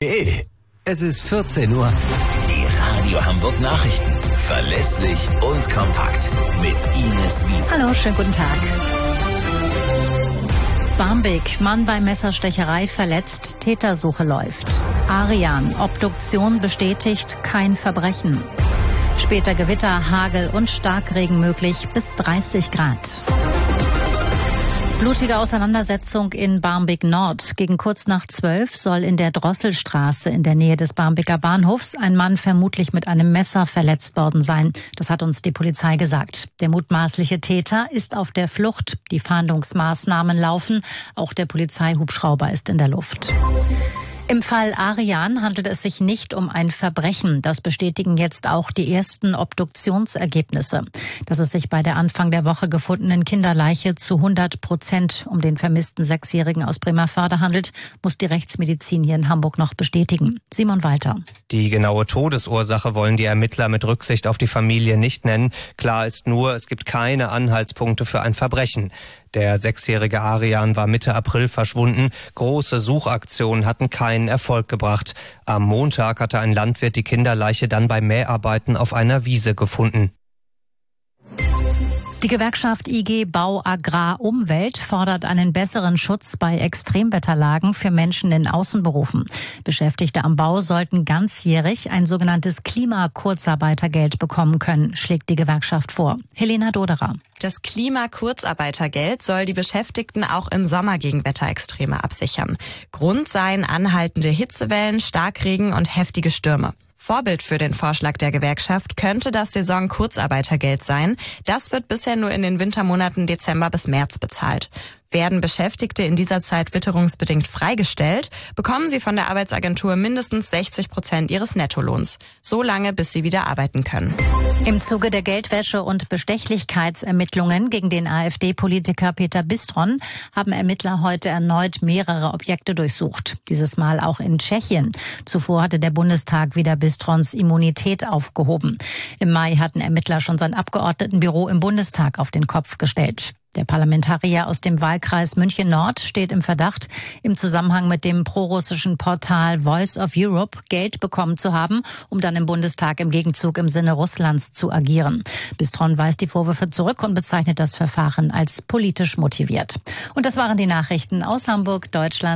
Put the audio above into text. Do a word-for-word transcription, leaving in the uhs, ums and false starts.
de. Es ist vierzehn Uhr. Die Radio Hamburg Nachrichten. Verlässlich und kompakt. Mit Ines Wiese. Hallo, schönen guten Tag. Barmbek, Mann bei Messerstecherei verletzt, Tätersuche läuft. Arian, Obduktion bestätigt, kein Verbrechen. Später Gewitter, Hagel und Starkregen möglich bis dreißig Grad. Blutige Auseinandersetzung in Barmbek Nord. Gegen kurz nach zwölf soll in der Drosselstraße in der Nähe des Barmbeker Bahnhofs ein Mann vermutlich mit einem Messer verletzt worden sein. Das hat uns die Polizei gesagt. Der mutmaßliche Täter ist auf der Flucht. Die Fahndungsmaßnahmen laufen. Auch der Polizeihubschrauber ist in der Luft. Im Fall Arian handelt es sich nicht um ein Verbrechen. Das bestätigen jetzt auch die ersten Obduktionsergebnisse. Dass es sich bei der Anfang der Woche gefundenen Kinderleiche zu hundert Prozent um den vermissten Sechsjährigen aus Bremervörde handelt, muss die Rechtsmedizin hier in Hamburg noch bestätigen. Simon Walter. Die genaue Todesursache wollen die Ermittler mit Rücksicht auf die Familie nicht nennen. Klar ist nur, es gibt keine Anhaltspunkte für ein Verbrechen. Der sechsjährige Arian war Mitte April verschwunden. Große Suchaktionen hatten keinen Erfolg gebracht. Am Montag hatte ein Landwirt die Kinderleiche dann bei Mäharbeiten auf einer Wiese gefunden. Die Gewerkschaft I G Bau Agrar Umwelt fordert einen besseren Schutz bei Extremwetterlagen für Menschen in Außenberufen. Beschäftigte am Bau sollten ganzjährig ein sogenanntes Klima-Kurzarbeitergeld bekommen können, schlägt die Gewerkschaft vor. Helena Doderer. Das Klima-Kurzarbeitergeld soll die Beschäftigten auch im Sommer gegen Wetterextreme absichern. Grund seien anhaltende Hitzewellen, Starkregen und heftige Stürme. Vorbild für den Vorschlag der Gewerkschaft könnte das Saison-Kurzarbeitergeld sein. Das wird bisher nur in den Wintermonaten Dezember bis März bezahlt. Werden Beschäftigte in dieser Zeit witterungsbedingt freigestellt, bekommen sie von der Arbeitsagentur mindestens sechzig Prozent ihres Nettolohns. So lange, bis sie wieder arbeiten können. Im Zuge der Geldwäsche- und Bestechlichkeitsermittlungen gegen den AfD-Politiker Peter Bistron haben Ermittler heute erneut mehrere Objekte durchsucht. Dieses Mal auch in Tschechien. Zuvor hatte der Bundestag wieder Bistrons Immunität aufgehoben. Im Mai hatten Ermittler schon sein Abgeordnetenbüro im Bundestag auf den Kopf gestellt. Der Parlamentarier aus dem Wahlkreis München-Nord steht im Verdacht, im Zusammenhang mit dem prorussischen Portal Voice of Europe Geld bekommen zu haben, um dann im Bundestag im Gegenzug im Sinne Russlands zu agieren. Bistron weist die Vorwürfe zurück und bezeichnet das Verfahren als politisch motiviert. Und das waren die Nachrichten aus Hamburg, Deutschland.